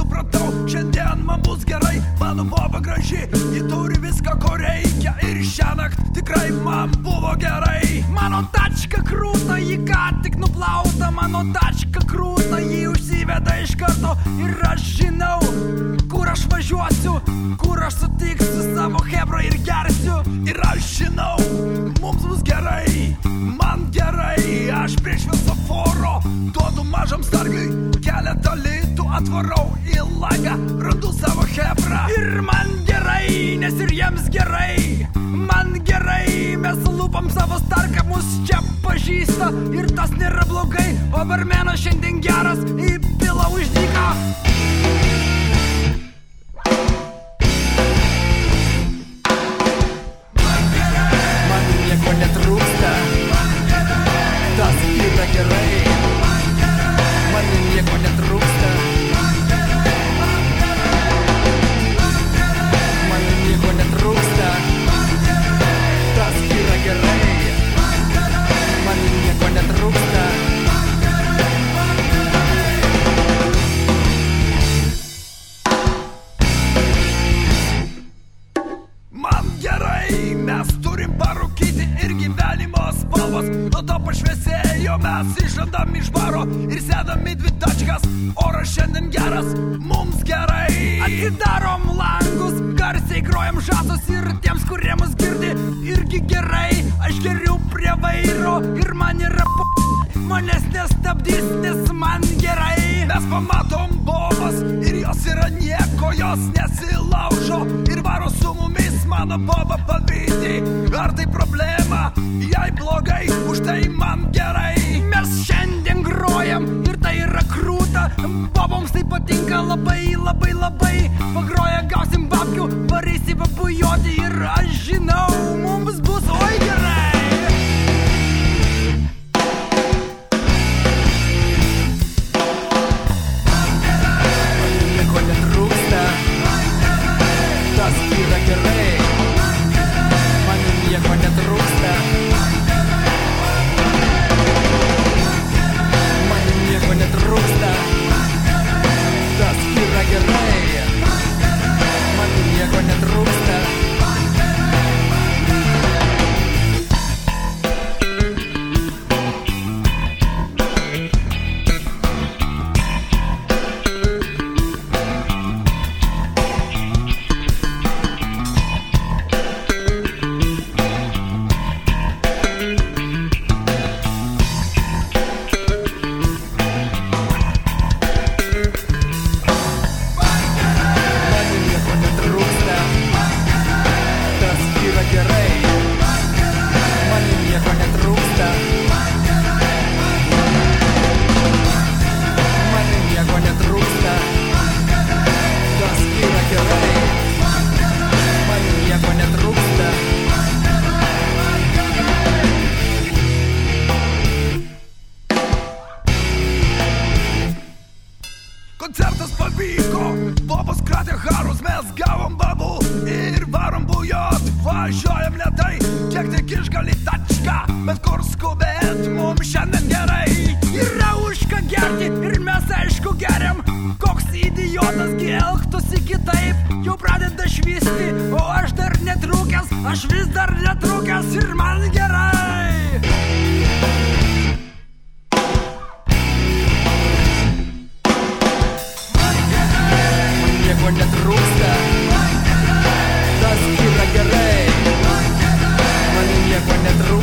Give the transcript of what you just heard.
supratau, šiandien man bus gerai. Mano boba graži, ji turi viską, ko reikia. Ir šiąnakt tikrai man buvo gerai. Mano tačka krūta, ji ką tik nuplauta. Mano tačka krūta, ji užsiveda iš karto. Ir aš žinau, kur aš važiuosiu, kur aš sutiksiu savo hebra ir gersiu. Ir aš žinau, mums bus gerai, man gerai. Aš prie šviesoforo duodu mažam sargiui keletą litų, atvarau į langą, randu savo hebrą. Ir man gerai, nes ir jiems gerai. Man gerai, mes lūpam savo starką, mus čia pažįsta. Ir tas nėra blogai, o barmenas šiandien geras, įpila už dyką. Man nieko netrūksta, tas yra gerai. Man nieko netrūksta, man nieko netrūksta, tas yra gerai. Man nieko netrūksta. Man gerai, mes turim parūkyti ir gyvenimo spalvos nuo to pašviesėjo. Mes išrandam iš baro ir sėdam į dvi tačkas. Oras šiandien geras, mums gerai. Atidarom langus, garsiai grojam žasus. Ir tiems, kurie mus girdi, irgi gerai. Aš geriu prie vairo ir man yra manęs nestabdys, nes man gerai. Mes pamatom bobas ir jos yra nieko, jos nesilaužo ir varo su mumis. Mano boba pavydį, ar tai problema? Jei blogai, už tai man gerai. Mes šiandien grojam ir tai yra krūta. Boboms tai patinka labai, labai, labai. Pagroja gausim babkių, varysi pabujoti. Ir aš žinau, mums bus oi gerai. Tas yra gerai. Man nieko netrūksta. Man nieko netrūksta. Tas yra gerai. Man nieko netrūksta. Koncertas pavyko, bobas kratė harus, mes gavom babų ir varom bujot. Važiuojam lėtai, kiek tik išgali tačką, bet kur skubėt, mums šiandien gerai. Yra už ką gerti ir mes aišku geriam. Koks idiotas gi elgtųsi kitaip, jau pradeda švisti, o aš dar netrūkęs, aš vis dar netrūkęs ir man gerai. Nieko netrūksta, tas yra gerai. Man nieko netrūksta.